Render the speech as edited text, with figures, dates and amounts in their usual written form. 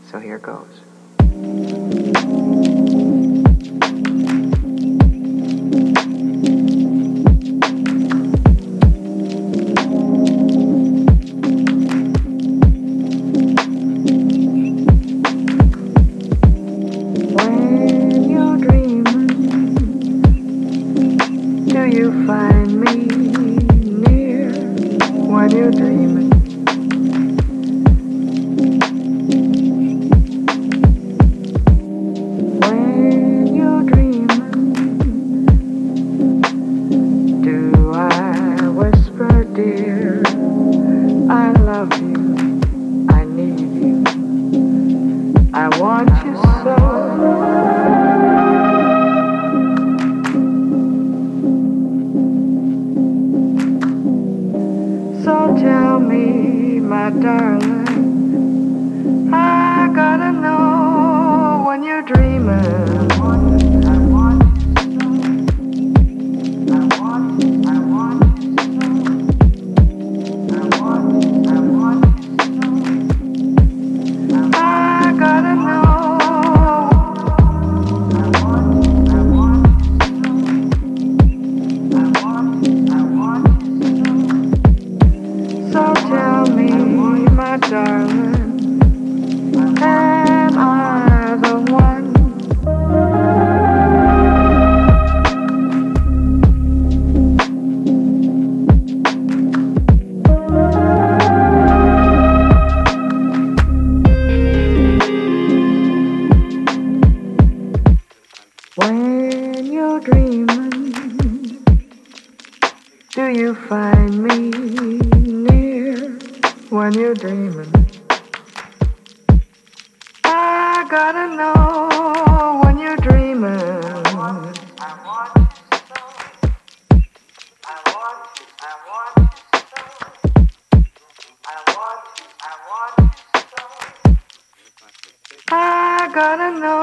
So here goes. When you're dreaming, do you find me near? When you're dreaming, when you're dreaming, do I whisper, dear, I love you, I need you, I want you so. So tell me, my darling, I gotta know when you're dreaming. I gotta know. So tell me, my darling, am I the one? When you're dreaming, do you find me near? When you're dreaming, I gotta know when you're dreaming. I gotta know.